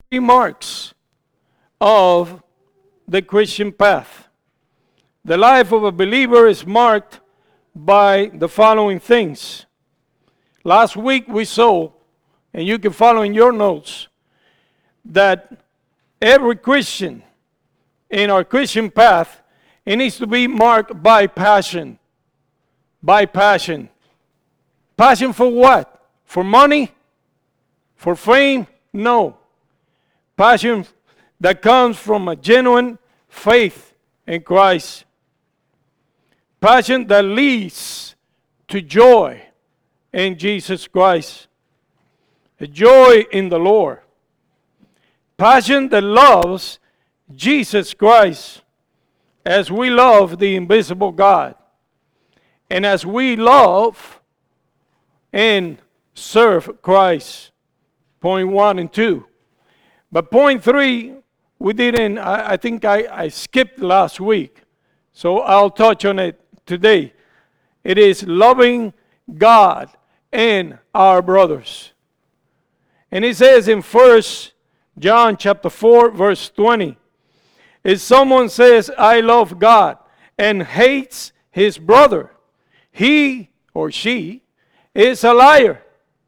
three marks of the Christian path. The life of a believer is marked by the following things. Last week we saw, and you can follow in your notes, that every Christian in our Christian path, it needs to be marked by passion. By passion. Passion for what? For money? For fame? No. Passion that comes from a genuine faith in Christ. Passion that leads to joy in Jesus Christ. A joy in the Lord. Passion that loves Jesus Christ as we love the invisible God. And as we love and serve Christ. Point 1 and 2. But point 3, we didn't, I think I skipped last week. So I'll touch on it today. It is loving God and our brothers. And it says in 1 John chapter 4, verse 20, if someone says, I love God, and hates his brother, he or she is a liar.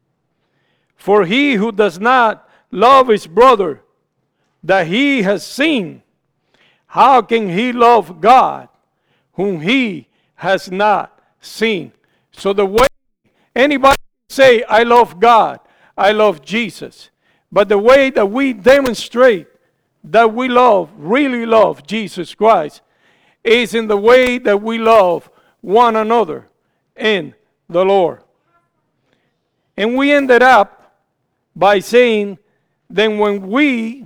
For he who does not love his brother that he has seen, how can he love God whom he has not seen? So the way anybody can say, I love God, I love Jesus, but the way that we demonstrate that we love, really love Jesus Christ, is in the way that we love one another in the Lord. And we ended up by saying, then when we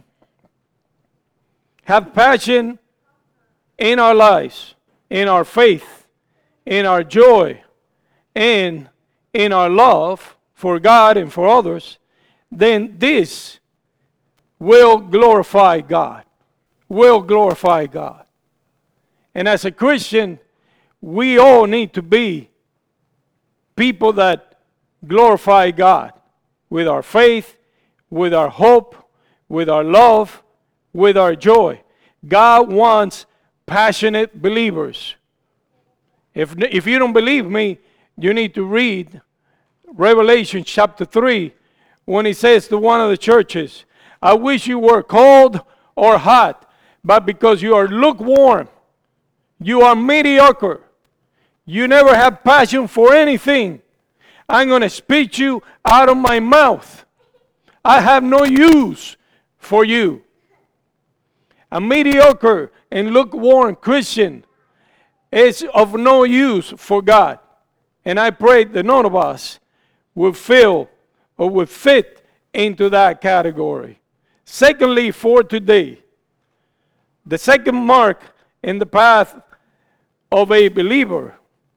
have passion in our lives, in our faith, in our joy, and in our love for God and for others, then this will glorify God. Will glorify God. And as a Christian, we all need to be people that glorify God with our faith, with our hope, with our love, with our joy. God wants passionate believers. If you don't believe me, you need to read Revelation chapter 3 when he says to one of the churches, I wish you were cold or hot, but because you are lukewarm, you are mediocre, you never have passion for anything, I'm going to spit you out of my mouth. I have no use for you. A mediocre and lukewarm Christian is of no use for God. And I pray that none of us will feel or will fit into that category. Secondly, for today, the second mark in the path of a believer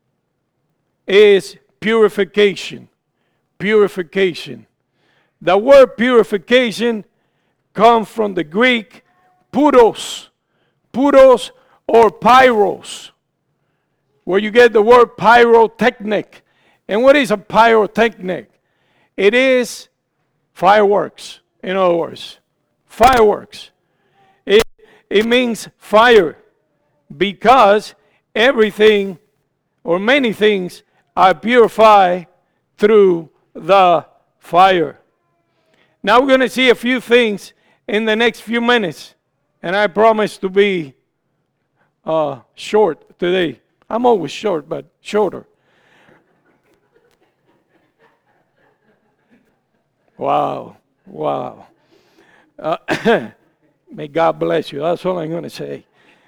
is purification. Purification. The word purification comes from the Greek puros. Puros or pyros, where you get the word pyrotechnic. And what is a pyrotechnic? It is fireworks, in other words. Fireworks. It means fire because everything or many things are purified through the fire. Now we're going to see a few things in the next few minutes, and I promise to be short today. I'm always short, but shorter. Wow. Wow. May God bless you. That's all I'm going to say.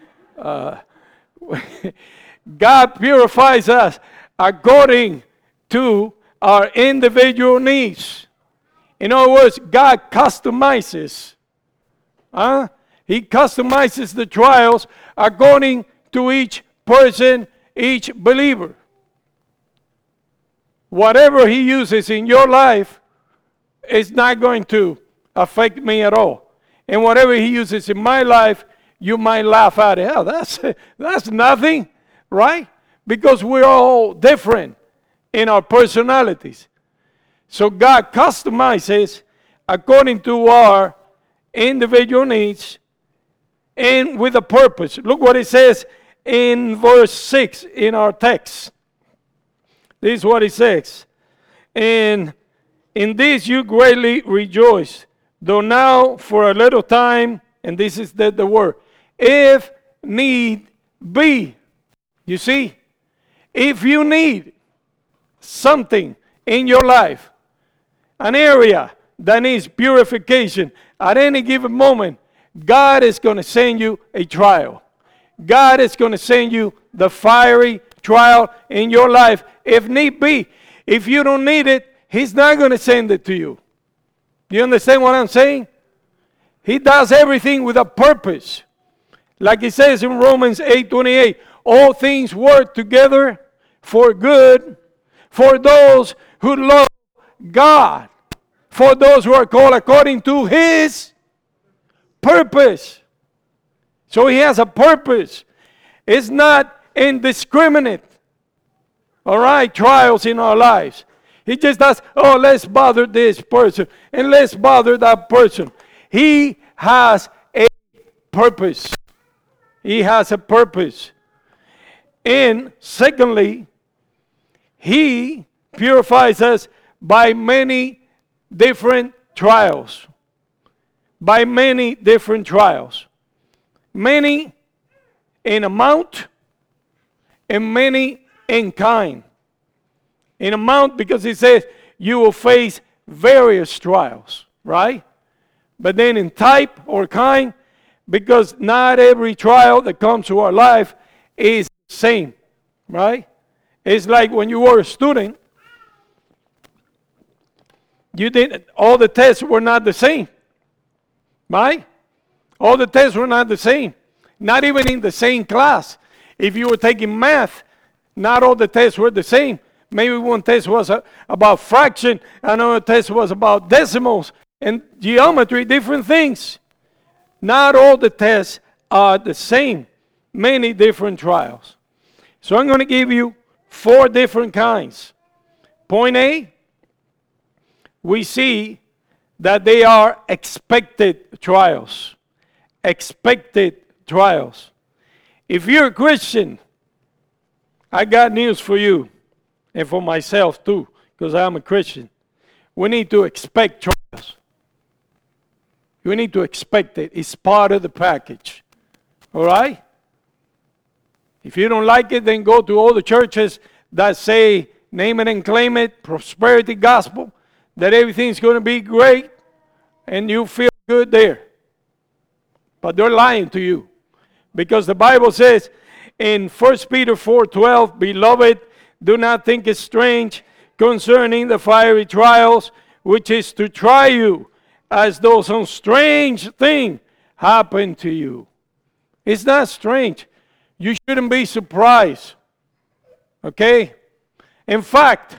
God purifies us according to our individual needs. In other words, God customizes. He customizes the trials according to each person, each believer. Whatever he uses in your life is not going to affect me at all. And whatever he uses in my life, you might laugh at it. Oh, that's nothing, right? Because we're all different in our personalities. So God customizes according to our individual needs, and with a purpose. Look what it says in verse 6 in our text. This is what it says. And in this you greatly rejoice, though now for a little time, and this is the word, if need be. You see, if you need something in your life, an area that needs purification, at any given moment, God is going to send you a trial. God is going to send you the fiery trial in your life, if need be. If you don't need it, He's not going to send it to you. You understand what I'm saying? He does everything with a purpose. Like it says in Romans 8:28, all things work together for good for those who love God, for those who are called according to His purpose. So He has a purpose. It's not indiscriminate, all right, trials in our lives. He just does, oh, let's bother this person and let's bother that person. He has a purpose. He has a purpose. And secondly, He purifies us by many different trials. By many different trials. Many in amount and many in kind. In amount, because He says you will face various trials, right? But then in type or kind, because not every trial that comes to our life is the same, right? It's like when you were a student, all the tests were not the same, right? All the tests were not the same, not even in the same class. If you were taking math, not all the tests were the same. Maybe one test was about fraction, another test was about decimals, and geometry, different things. Not all the tests are the same. Many different trials. So I'm going to give you 4 different kinds. Point A, we see that they are expected trials. Expected trials. If you're a Christian, I got news for you, and for myself too, because I'm a Christian. We need to expect trials. You need to expect it. It's part of the package. All right? If you don't like it, then go to all the churches that say, name it and claim it, prosperity gospel, that everything's going to be great, and you feel good there. But they're lying to you. Because the Bible says in 1 Peter 4:12, beloved, do not think it strange concerning the fiery trials, which is to try you, as though some strange thing happened to you. It's not strange. You shouldn't be surprised. Okay? In fact,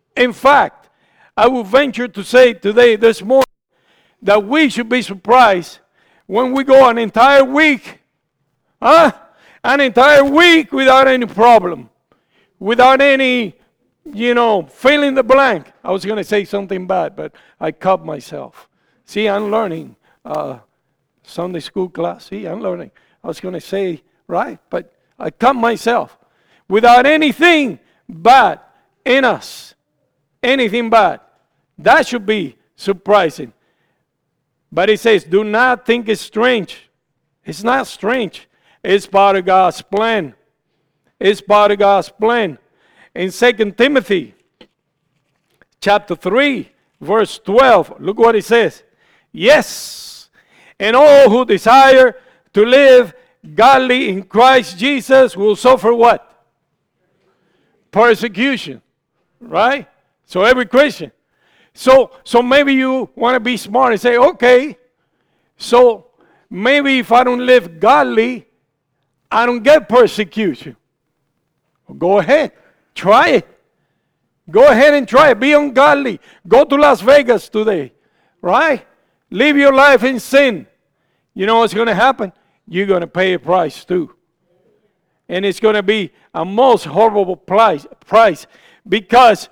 I will venture to say today, this morning, that we should be surprised when we go an entire week, an entire week without any problem, without any, fill in the blank. I was going to say something bad, but I caught myself. See, I'm learning. Sunday school class, see, I'm learning. I was going to say, right, but I caught myself. Without anything bad in us, anything bad, that should be surprising. But it says, do not think it's strange. It's not strange. It's part of God's plan. It's part of God's plan. In 2 Timothy chapter 3, verse 12, look what it says. Yes, and all who desire to live godly in Christ Jesus will suffer what? Persecution. Right? So every Christian. So maybe you want to be smart and say, okay, so maybe if I don't live godly, I don't get persecution. Well, go ahead. Try it. Go ahead and try it. Be ungodly. Go to Las Vegas today. Right? Live your life in sin. You know what's going to happen? You're going to pay a price too. And it's going to be a most horrible price because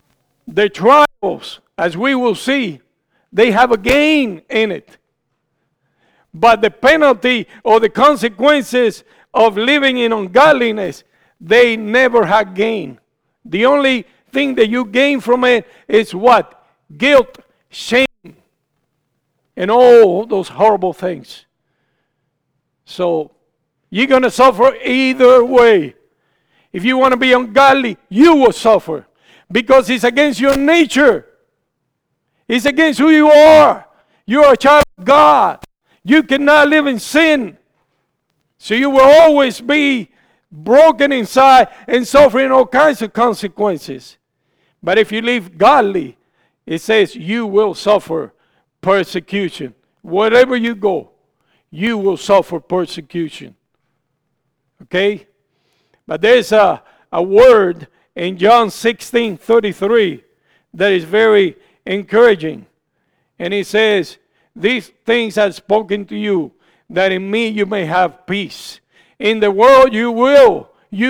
the trials, as we will see, they have a gain in it. But the penalty or the consequences of living in ungodliness, they never have gained. The only thing that you gain from it is what? Guilt, shame, and all those horrible things. So you're going to suffer either way. If you want to be ungodly, you will suffer because it's against your nature. It's against who you are. You are a child of God. You cannot live in sin. So you will always be broken inside and suffering all kinds of consequences. But if you live godly, it says you will suffer persecution. Wherever you go, you will suffer persecution. Okay? But there's a word in John 16:33 that is very encouraging. And it says, these things I've spoken to you, that in me you may have peace. In the world you will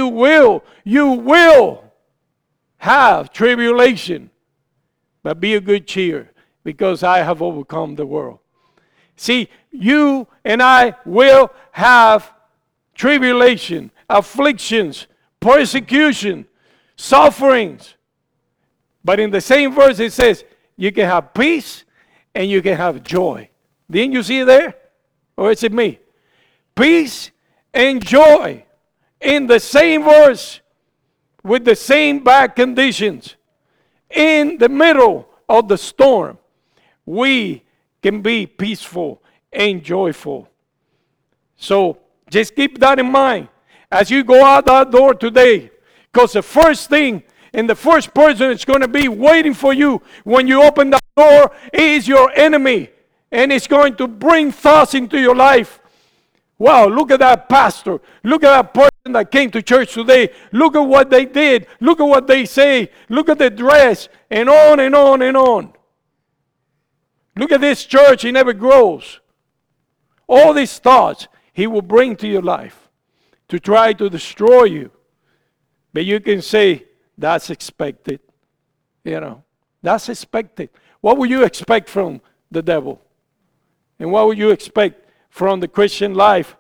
have tribulation. But be of good cheer, because I have overcome the world. See, you and I will have tribulation, afflictions, persecution, sufferings. But in the same verse it says, you can have peace and you can have joy. Didn't you see it there? Or is it me? Peace and joy in the same verse with the same bad conditions. In the middle of the storm, we can be peaceful and joyful. So just keep that in mind as you go out that door today. Because the first thing and the first person that's going to be waiting for you when you open that door is your enemy. And it's going to bring thoughts into your life. Wow, look at that pastor. Look at that person that came to church today. Look at what they did. Look at what they say. Look at the dress. And on and on and on. Look at this church. It never grows. All these thoughts he will bring to your life to try to destroy you. But you can say, that's expected. You know, that's expected. What would you expect from the devil? And what would you expect from the Christian life?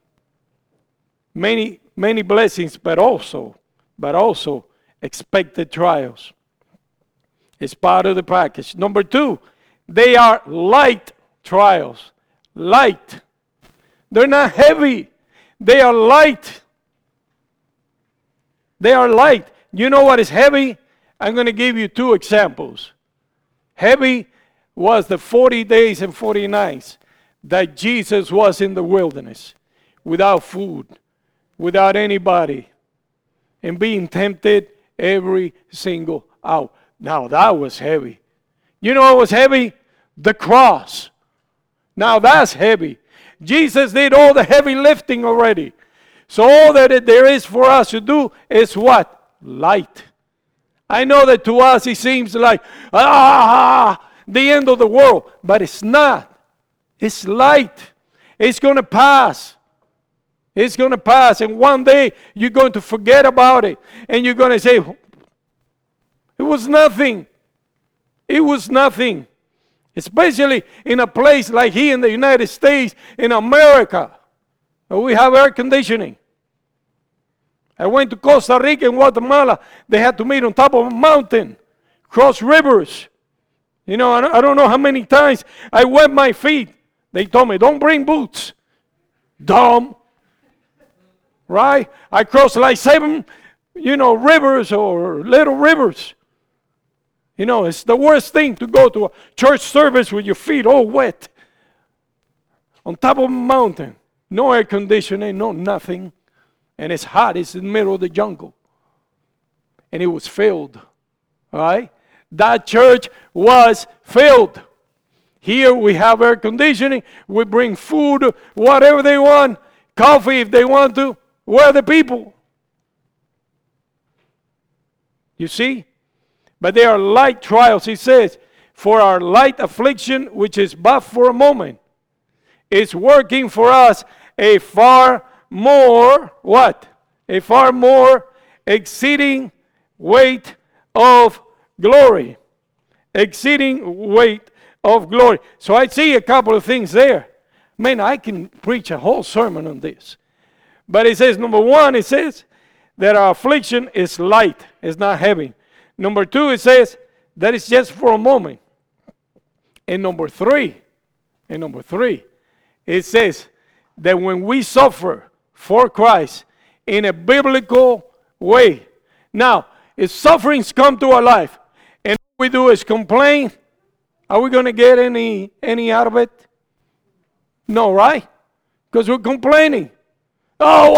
Many blessings, but also expected trials. It's part of the package. Number 2, they are light trials. Light. They're not heavy. They are light. They are light. You know what is heavy? I'm going to give you 2 examples. Heavy was the 40 days and 40 nights that Jesus was in the wilderness without food, without anybody, and being tempted every single hour. Now that was heavy. You know what was heavy? The cross. Now that's heavy. Jesus did all the heavy lifting already. So all that there is for us to do is what? Light. I know that to us it seems like, the end of the world. But it's not. It's light. It's going to pass. It's going to pass. And one day you're going to forget about it. And you're going to say, it was nothing. It was nothing. Especially in a place like here in the United States, in America, where we have air conditioning. I went to Costa Rica and Guatemala. They had to meet on top of a mountain, cross rivers. You know, I don't know how many times I wet my feet. They told me, don't bring boots. Dumb. Right? I crossed like 7, rivers or little rivers. You know, it's the worst thing to go to a church service with your feet all wet. On top of a mountain. No air conditioning, no nothing. And it's hot. It's in the middle of the jungle. And it was filled. All right? That church was filled. Here we have air conditioning. We bring food, whatever they want. Coffee if they want to. Where are the people? You see? But they are light trials. He says, for our light affliction, which is but for a moment, is working for us a far more, what? A far more exceeding weight of glory. Exceeding weight of glory. So I see a couple of things there. Man, I can preach a whole sermon on this. But it says, number one, it says that our affliction is light. It's not heavy. Number two, it says that it's just for a moment. And number three, it says that when we suffer for Christ in a biblical way. Now, if sufferings come to our life and all we do is complain, are we going to get any out of it? No, right? Because we're complaining. Oh,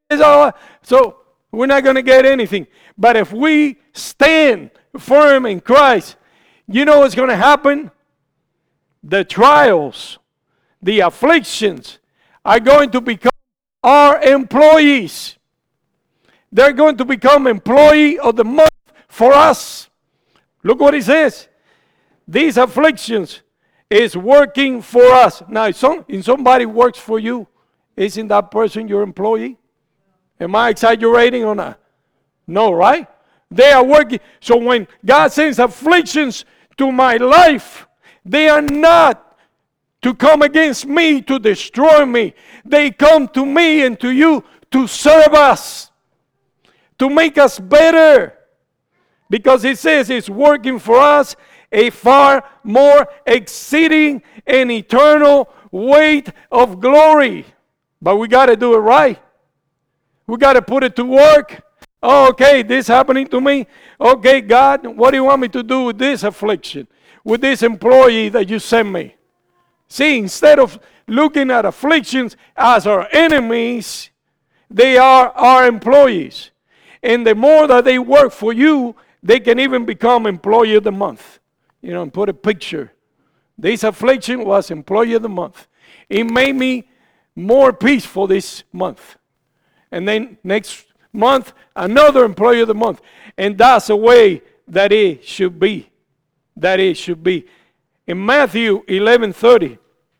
so we're not going to get anything. But if we stand firm in Christ, you know what's going to happen? The trials, the afflictions are going to become our employees. They're going to become employee of the month for us. Look what he says. These afflictions is working for us. Now, if somebody works for you, isn't that person your employee? Am I exaggerating or not? No, right? They are working. So when God sends afflictions to my life, they are not to come against me, to destroy me. They come to me and to you to serve us, to make us better. Because it says it's working for us a far more exceeding and eternal weight of glory. But we got to do it right. We got to put it to work. Oh, okay, this happening to me. Okay, God, what do you want me to do with this affliction? With this employee that you sent me? See, instead of looking at afflictions as our enemies, they are our employees. And the more that they work for you, they can even become employee of the month. You know, and put a picture. This affliction was employee of the month. It made me more peaceful this month. And then next month, another employee of the month. And that's the way that it should be. That it should be. In Matthew 11:30,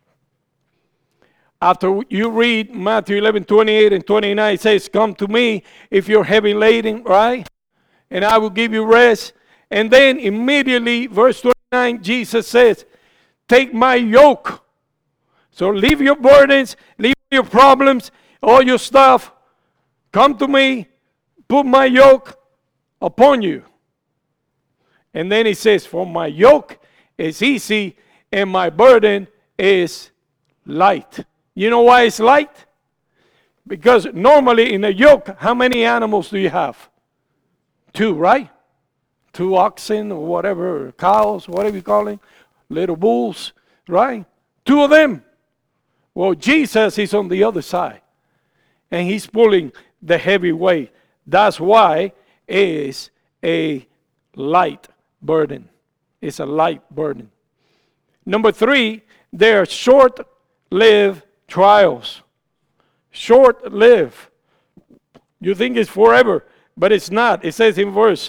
after you read Matthew 11:28 and 29, it says, come to me if you're heavy laden, right? And I will give you rest. And then immediately, verse 29, Jesus says, take my yoke. So leave your burdens, leave your problems, all your stuff. Come to me, put my yoke upon you. And then he says, for my yoke is easy and my burden is light. You know why it's light? Because normally in a yoke, how many animals do you have? 2, right? 2 oxen or whatever, cows, whatever you call them, little bulls, right? 2 of them. Well, Jesus is on the other side. And he's pulling the heavy weight. That's why it's a light burden. It's a light burden. Number 3, there are short-lived trials. Short-lived. You think it's forever, but it's not. It says in verse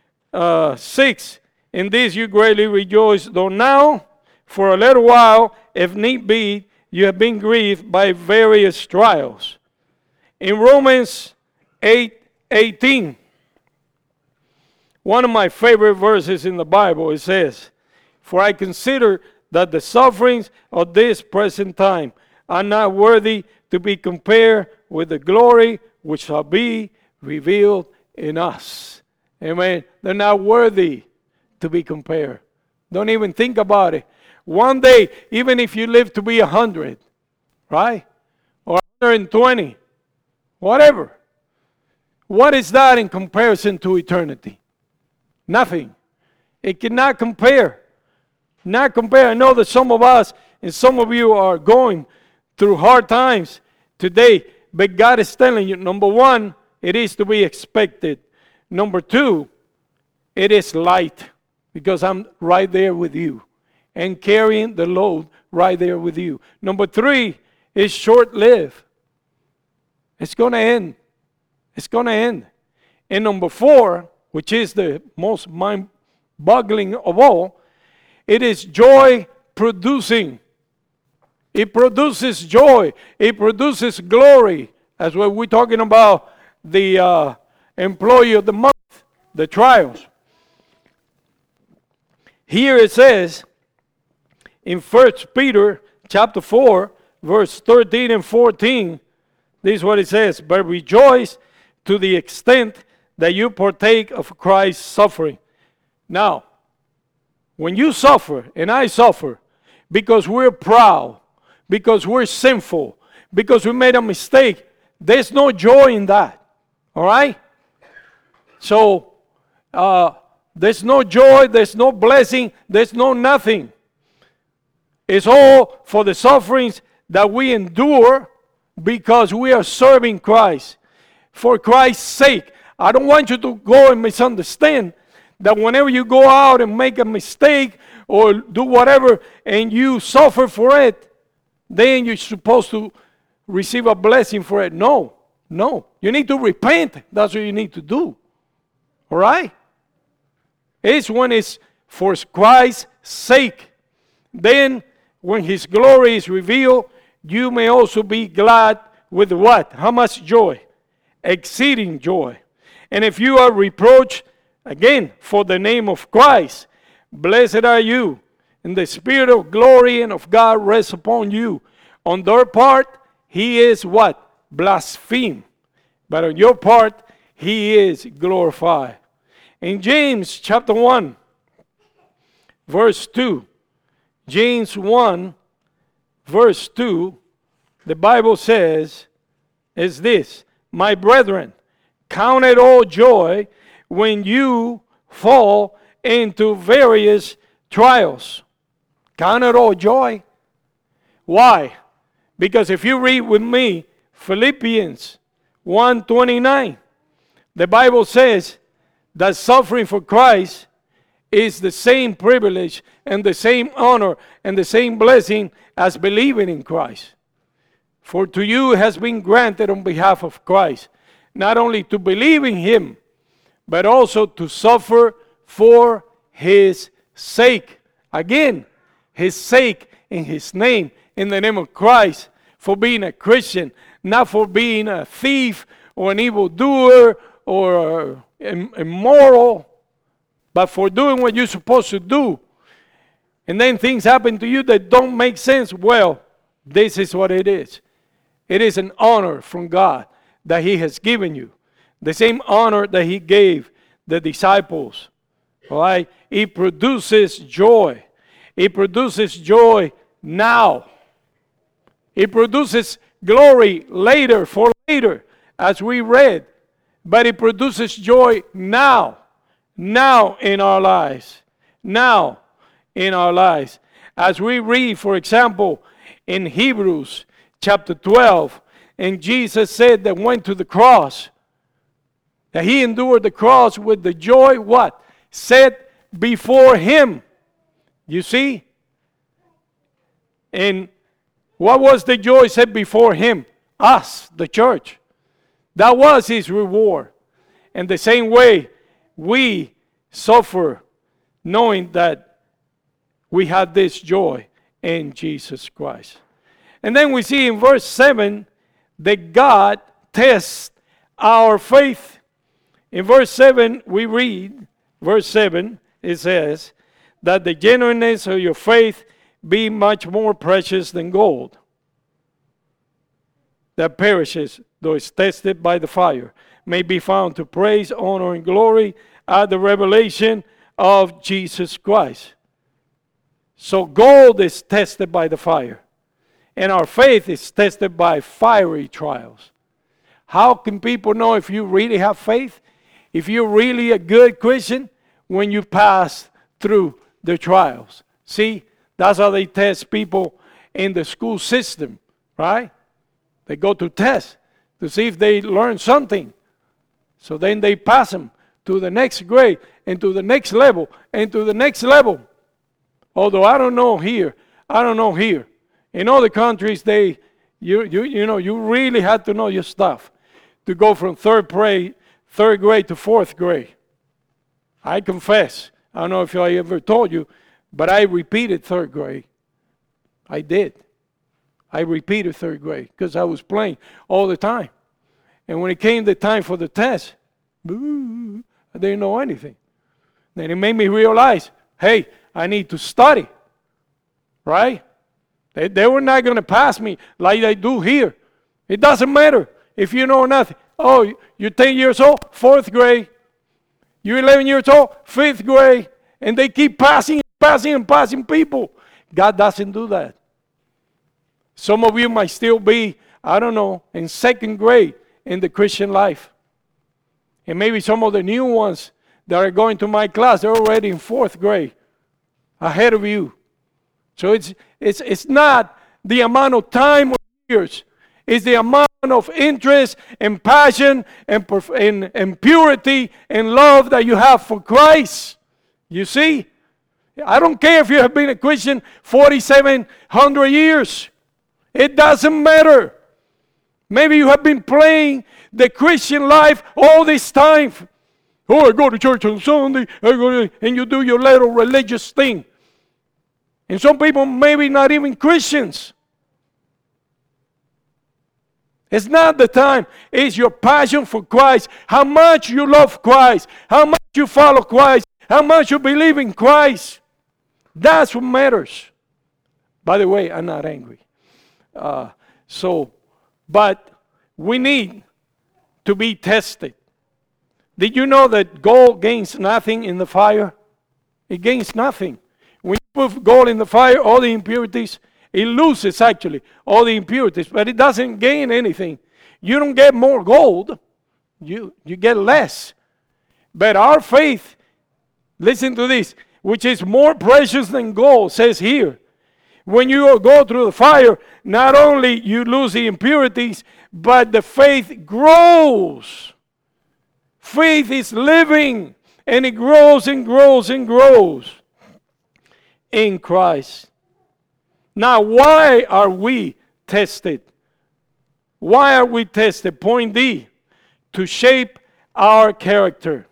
6, in this you greatly rejoice, though now, for a little while, if need be, you have been grieved by various trials. In Romans 8:18, one of my favorite verses in the Bible, it says, for I consider that the sufferings of this present time are not worthy to be compared with the glory which shall be revealed in us. Amen. They're not worthy to be compared. Don't even think about it. One day, even if you live to be 100, right? Or 120, whatever. What is that in comparison to eternity? Nothing. It cannot compare. Not compare. I know that some of us and some of you are going through hard times today, but God is telling you, number 1, it is to be expected. Number 2, it is light because I'm right there with you and carrying the load right there with you. Number 3, it's short-lived. It's going to end. It's going to end. And number 4, which is the most mind-boggling of all, it is joy-producing. It produces joy. It produces glory. That's what we're talking about, the employee of the month, the trials. Here it says in 1 Peter chapter 4, verse 13 and 14, this is what it says. But rejoice to the extent that you partake of Christ's suffering. Now, when you suffer, and I suffer, because we're proud, because we're sinful, because we made a mistake, there's no joy in that. All right? So, there's no joy, there's no blessing, there's no nothing. It's all for the sufferings that we endure because we are serving Christ. For Christ's sake. I don't want you to go and misunderstand that whenever you go out and make a mistake or do whatever and you suffer for it, then you're supposed to receive a blessing for it. No, no. You need to repent. That's what you need to do. All right? It's when it's for Christ's sake. Then, when His glory is revealed, you may also be glad with what? How much joy? Exceeding joy. And if you are reproached, again, for the name of Christ, blessed are you, and the Spirit of glory and of God rests upon you. On their part, He is what? Blasphemed. But on your part, He is glorified. In James chapter 1, verse 2, James 1, verse 2, the Bible says, is this, my brethren, count it all joy when you fall into various trials. Count it all joy. Why? Because if you read with me Philippians 1:29, the Bible says that suffering for Christ is the same privilege and the same honor and the same blessing as believing in Christ. For to you has been granted on behalf of Christ, not only to believe in Him, but also to suffer for His sake. Again, His sake in His name, in the name of Christ, for being a Christian, not for being a thief or an evildoer or immoral, but for doing what you're supposed to do. And then things happen to you that don't make sense. Well, this is what it is. It is an honor from God that He has given you. The same honor that He gave the disciples. All right? It produces joy. It produces joy now. It produces glory later, for later, as we read. But it produces joy now. Now in our lives. Now in our lives. As we read, for example, in Hebrews chapter 12, and Jesus said that went to the cross, that He endured the cross with the joy, what? Set before Him. You see? And what was the joy set before Him? Us, the church. That was His reward. And the same way, we suffer knowing that we have this joy in Jesus Christ. And then we see in verse 7 that God tests our faith. In verse 7 we read, verse 7, it says, that the genuineness of your faith be much more precious than gold, that perishes, though it's tested by the fire, may be found to praise, honor, and glory at the revelation of Jesus Christ. So gold is tested by the fire, and our faith is tested by fiery trials. How can people know if you really have faith? If you're really a good Christian? When you pass through the trials. See, that's how they test people in the school system, right? They go to test to see if they learn something. So then they pass them to the next grade and to the next level and to the next level. Although I don't know here. In other countries, you really had to know your stuff to go from third grade to fourth grade. I confess, I don't know if I ever told you, but I repeated third grade. I did. I repeated third grade because I was playing all the time. And when it came the time for the test, I didn't know anything. Then it made me realize, hey, I need to study, right? They were not going to pass me like they do here. It doesn't matter if you know nothing. Oh, you're 10 years old, 4th grade. You're 11 years old, 5th grade. And they keep passing people. God doesn't do that. Some of you might still be, I don't know, in 2nd grade in the Christian life. And maybe some of the new ones that are going to my class, they're already in 4th grade, ahead of you. So it's not the amount of time or years. It's the amount of interest and passion and purity and love that you have for Christ. You see? I don't care if you have been a Christian 4,700 years. It doesn't matter. Maybe you have been playing the Christian life all this time. Oh, I go to church on Sunday, and you do your little religious thing. And some people maybe not even Christians. It's not the time. It's your passion for Christ. How much you love Christ. How much you follow Christ. How much you believe in Christ. That's what matters. By the way, I'm not angry. But we need to be tested. Did you know that gold gains nothing in the fire? It gains nothing. When you put gold in the fire, all the impurities, it loses actually all the impurities, but it doesn't gain anything. You don't get more gold, you get less. But our faith, listen to this, which is more precious than gold, says here. When you go through the fire, not only you lose the impurities, but the faith grows. Faith is living, and it grows and grows and grows in Christ. Now, why are we tested? Why are we tested? Point D, to shape our character.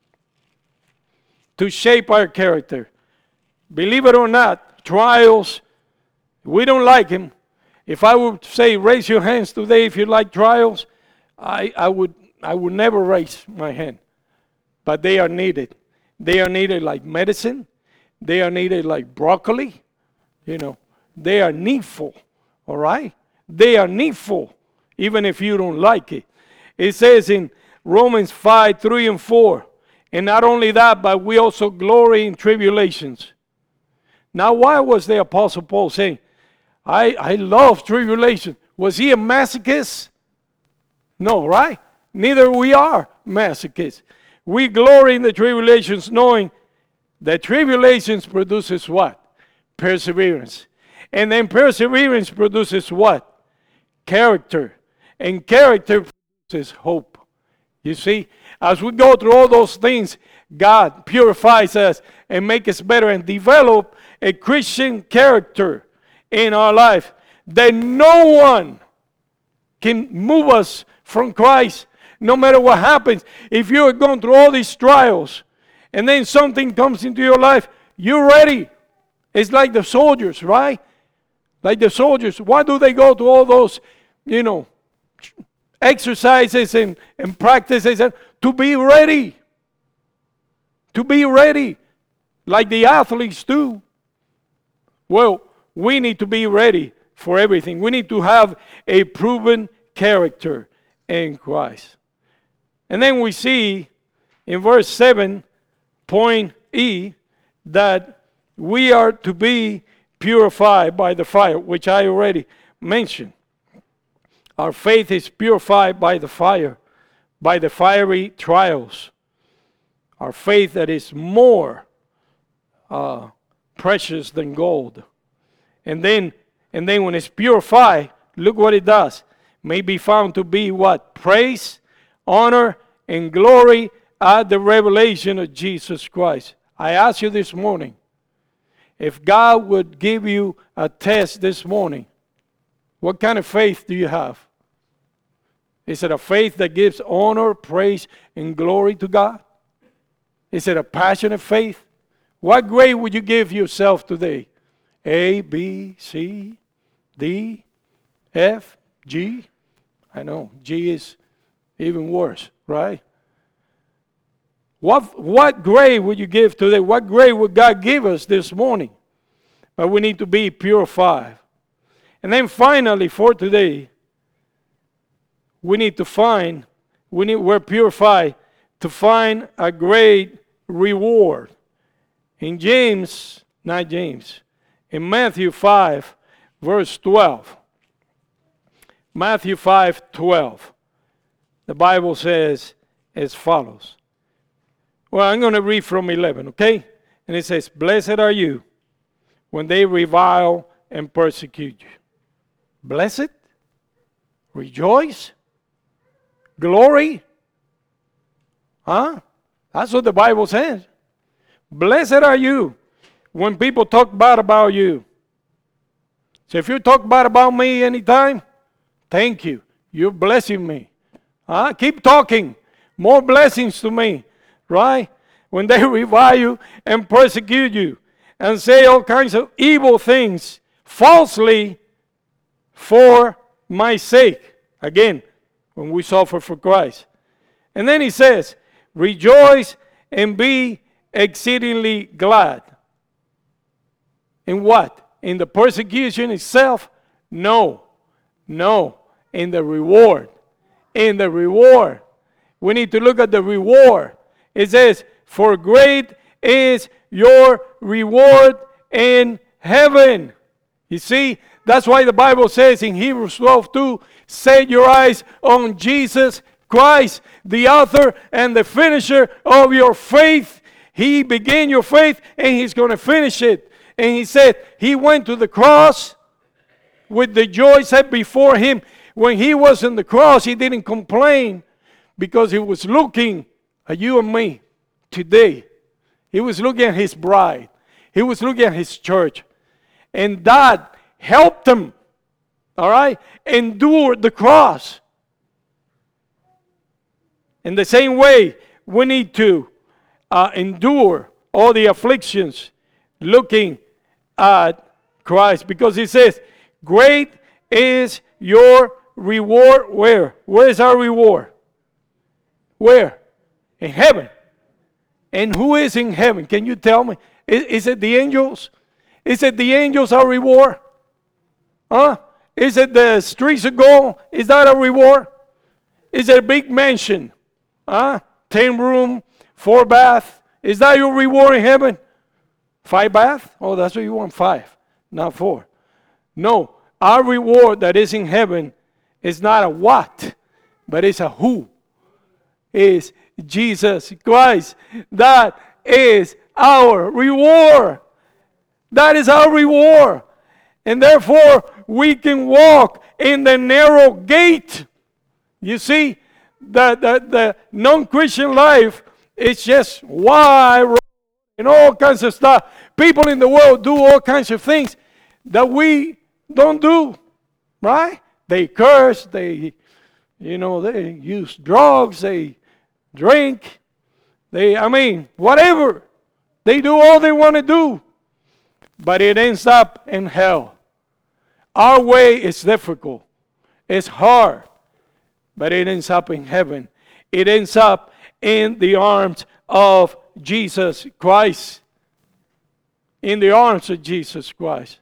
To shape our character. Believe it or not, trials, we don't like them. If I would say, raise your hands today if you like trials, I would never raise my hand. But they are needed. They are needed like medicine. They are needed like broccoli. You know, they are needful. All right? They are needful, even if you don't like it. It says in Romans 5, 3 and 4, and not only that, but we also glory in tribulations. Now, why was the Apostle Paul saying, I love tribulation? Was he a masochist? No, right? Neither we are masochists. We glory in the tribulations, knowing that tribulations produces what? Perseverance. And then perseverance produces what? Character. And character produces hope. You see, as we go through all those things, God purifies us and makes us better and develop a Christian character in our life that no one can move us from Christ, no matter what happens. If you're going through all these trials and then something comes into your life, you're ready. It's like the soldiers, right? Like the soldiers. Why do they go to all those, exercises and practices? To be ready. To be ready. Like the athletes do. Well, we need to be ready for everything. We need to have a proven character in Christ. And then we see in verse 7, point E, that we are to be purified by the fire, which I already mentioned. Our faith is purified by the fire, by the fiery trials. Our faith that is more precious than gold. And then when it's purified, look what it does. May be found to be what? Praise, honor, and glory at the revelation of Jesus Christ. I ask you this morning, if God would give you a test this morning, what kind of faith do you have? Is it a faith that gives honor, praise, and glory to God? Is it a passionate faith? What grade would you give yourself today? A, B, C, D, F, G? I know, G is even worse, right? What grade would you give today? What grade would God give us this morning? But we need to be purified. And then finally, for today, we're purified to find a great reward. In Matthew 5, verse 12. Matthew 5:12. The Bible says as follows. Well, I'm going to read from 11, okay? And it says, blessed are you when they revile and persecute you. Blessed? Rejoice? Glory? Huh? That's what the Bible says. Blessed are you when people talk bad about you. So if you talk bad about me anytime, thank you. You're blessing me. Huh? Keep talking. More blessings to me. Right? When they revile you and persecute you and say all kinds of evil things falsely for my sake. Again, when we suffer for Christ. And then he says, rejoice and be exceedingly glad. In what? In the persecution itself? No. In the reward. In the reward. We need to look at the reward. It says, for great is your reward in heaven. You see, that's why the Bible says in Hebrews 12:2, set your eyes on Jesus Christ, the author and the finisher of your faith. He began your faith and he's going to finish it. And he said he went to the cross with the joy set before him. When he was on the cross, he didn't complain because he was looking at you and me today. He was looking at his bride. He was looking at his church. And that helped him, all right, endure the cross. In the same way, we need to endure all the afflictions looking at Christ. Because he says, great is your reward. Where? Where is our reward? Where? In heaven. And who is in heaven? Can you tell me? Is it the angels? Is it the angels our reward? Huh? Is it the streets of gold? Is that a reward? Is it a big mansion? 10 room, 4 bath. Is that your reward in heaven? 5 bath? Oh, that's what you want, 5, not 4. No, our reward that is in heaven is not a what, but it's a who. Is Jesus Christ. That is our reward. That is our reward. And therefore, we can walk in the narrow gate. You see, the non-Christian life is just wide and all kinds of stuff. People in the world do all kinds of things that we don't do, right? They curse, they use drugs, they drink, whatever. They do all they want to do, but it ends up in hell. Our way is difficult. It's hard, but it ends up in heaven. It ends up in the arms of Jesus Christ. In the arms of Jesus Christ.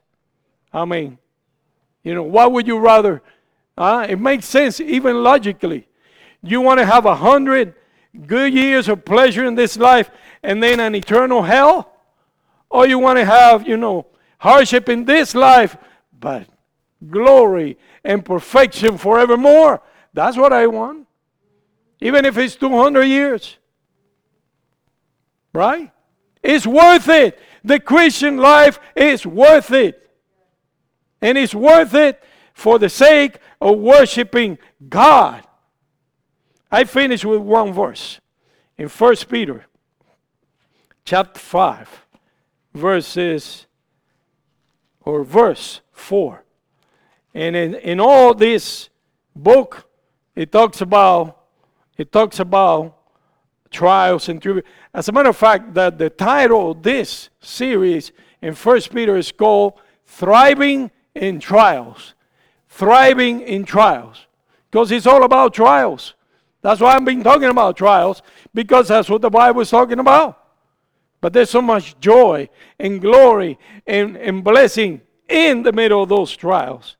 What would you rather? It makes sense even logically. You want to have 100 good years of pleasure in this life and then an eternal hell? Or you want to have, hardship in this life, but glory and perfection forevermore? That's what I want. Even if it's 200 years. Right? It's worth it. The Christian life is worth it. And it's worth it for the sake of worshiping God. I finish with one verse. In 1 Peter chapter 5, verse 4. And in all this book, it talks about trials and tribulations. As a matter of fact, the title of this series in 1 Peter is called Thriving in Trials. Thriving in Trials. Because it's all about trials. That's why I've been talking about trials, because that's what the Bible is talking about. But there's so much joy and glory and blessing in the middle of those trials.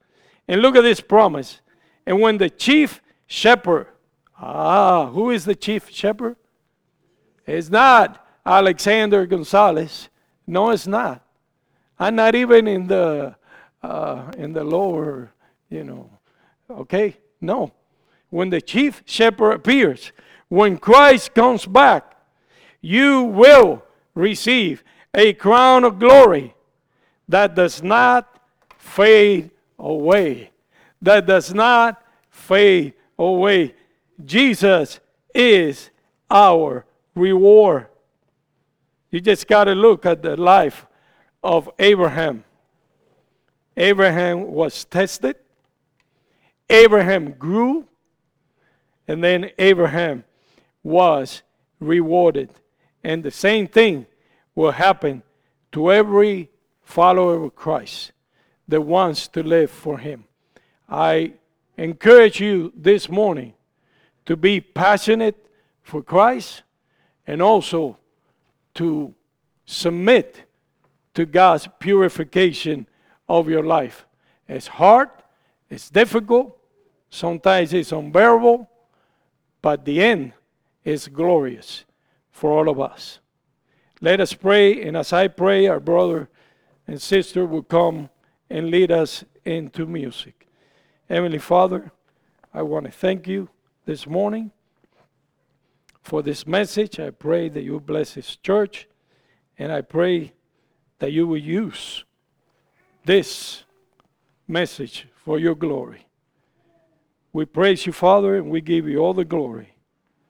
And look at this promise. And when the chief shepherd, who is the chief shepherd? It's not Alexander Gonzalez. No, it's not. I'm not even in the lower, okay? No. When the chief shepherd appears, when Christ comes back, you will receive a crown of glory that does not fade away. That does not fade away. Jesus is our reward. You just got to look at the life of Abraham. Abraham was tested. Abraham grew. And then Abraham was rewarded. And the same thing will happen to every follower of Christ that wants to live for him. I encourage you this morning to be passionate for Christ and also to submit to God's purification of your life. It's hard, it's difficult, sometimes it's unbearable, but the end is glorious for all of us. Let us pray, and as I pray, our brother and sister will come and lead us into music. Heavenly Father, I want to thank you this morning for this message. I pray that you bless this church, and I pray that you will use this message for your glory. We praise you, Father, and we give you all the glory.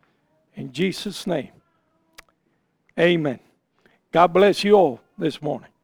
In Jesus' name, amen. God bless you all this morning.